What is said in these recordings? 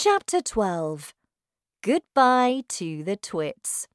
Chapter 12. Goodbye to the Twits.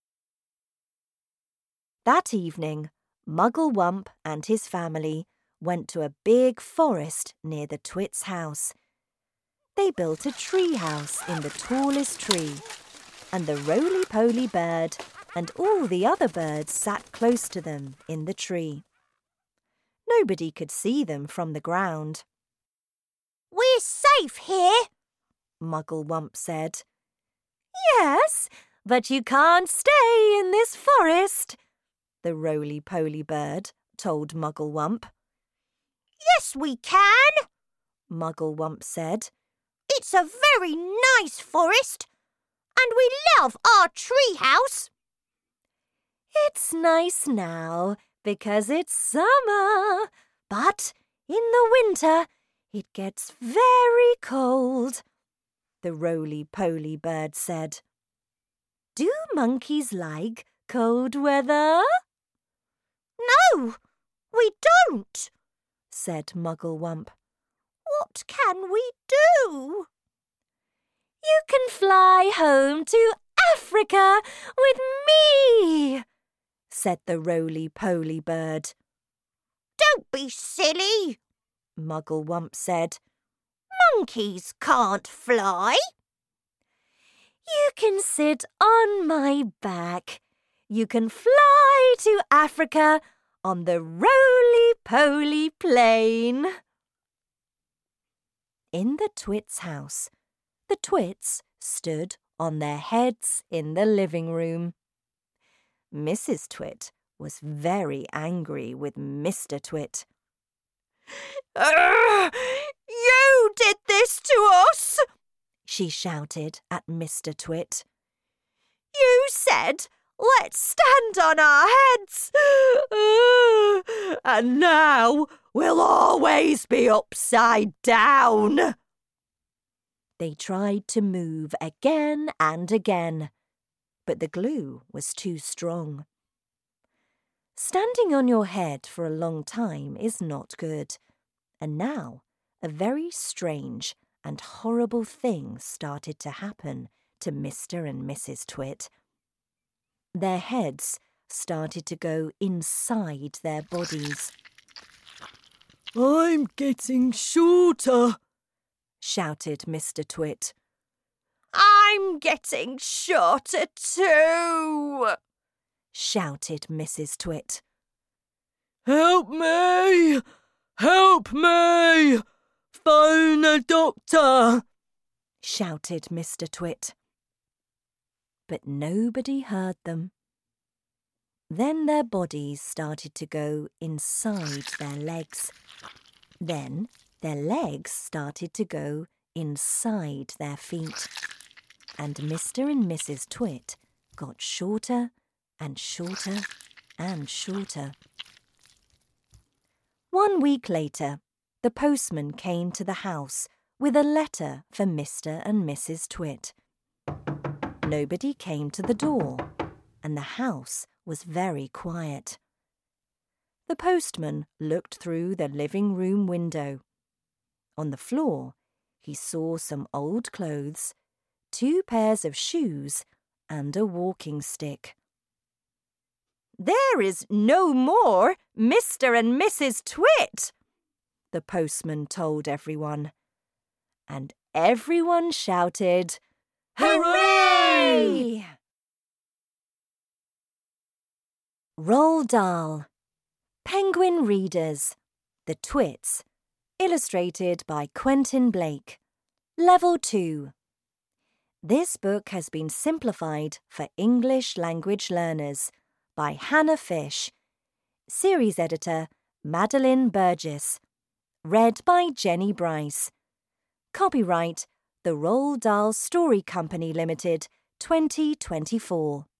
That evening, Muggle-Wump and his family went to a big forest near the Twits' house. They built a tree house in the tallest tree, and the roly-poly bird and all the other birds sat close to them in the tree. Nobody could see them from the ground. "We're safe here," Muggle-Wump said. "Yes, but you can't stay in this forest," the roly-poly bird told Muggle-Wump. "Yes, we can," Muggle-Wump said. "It's a very nice forest, and we love our tree house." "It's nice now because it's summer, but in the winter it gets very cold," the roly-poly bird said. "Do monkeys like cold weather?" "No, we don't," said Muggle-Wump. "What can we do?" "You can fly home to Africa with me," said the roly-poly bird. "Don't be silly," Muggle-Wump said. "Monkeys can't fly." "You can sit on my back. You can fly to Africa on the roly-poly plane." In the Twits' house, the Twits stood on their heads in the living room. Mrs. Twit was very angry with Mr. Twit. "You did this to us!" she shouted at Mr. Twit. "You said, 'Let's stand on our heads,' and now we'll always be upside down." They tried to move again and again, but the glue was too strong. Standing on your head for a long time is not good, and now a very strange and horrible thing started to happen to Mr. and Mrs. Twit. Their heads started to go inside their bodies. "I'm getting shorter," shouted Mr. Twit. "I'm getting shorter too," shouted Mrs. Twit. "Help me! Help me! Phone a doctor!" shouted Mr. Twit. But nobody heard them. Then their bodies started to go inside their legs. Then their legs started to go inside their feet. And Mr. and Mrs. Twit got shorter and shorter and shorter. 1 week later, the postman came to the house with a letter for Mr. and Mrs. Twit. Nobody came to the door, and the house was very quiet. The postman looked through the living room window. On the floor, he saw some old clothes, 2 pairs of shoes, and a walking stick. "There is no more Mr. and Mrs. Twit," the postman told everyone. And everyone shouted, "Hooray!" Roald Dahl. Penguin Readers. The Twits. Illustrated by Quentin Blake. Level 2. This book has been simplified for English language learners by Hannah Fish. Series editor Madeline Burgess. Read by Jenny Bryce. Copyright The Roald Dahl Story Company Limited, 2024.